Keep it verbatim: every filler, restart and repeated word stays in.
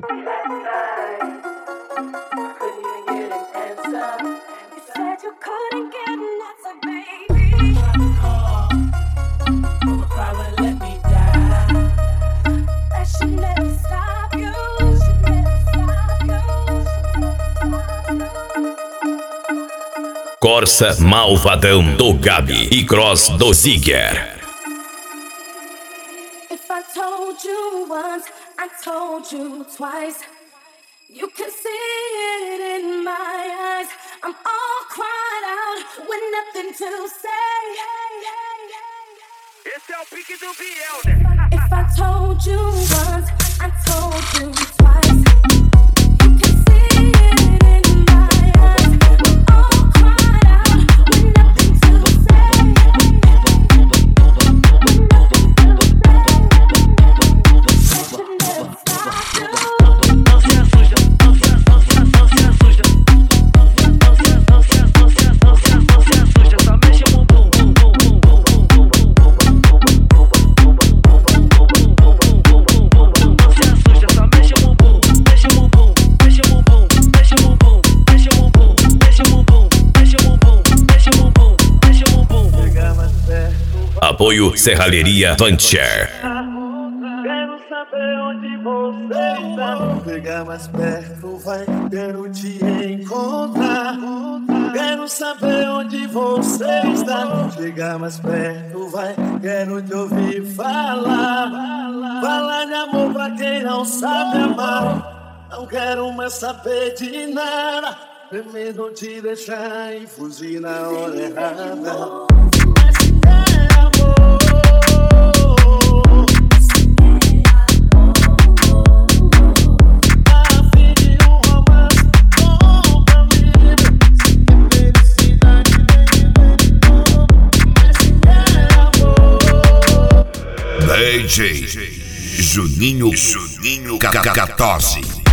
Corsa Malvadão do Gabi e Cross do Ziger. If I told you once, I told you twice. You can see it in my eyes. I'm all cried out with nothing to say. Esse é o pique do Biel, né? If I told you once, I told you twice. Apoio Serralheria Vancher. Quero saber onde você está. Chegar mais perto, vai, quero te encontrar. Quero saber onde você está. Chegar mais perto, vai, quero te ouvir falar. Falar de amor pra quem não sabe amar. Não quero mais saber de nada. Primeiro te deixar e fugir na hora errada. D J Juninho Juninho quatorze.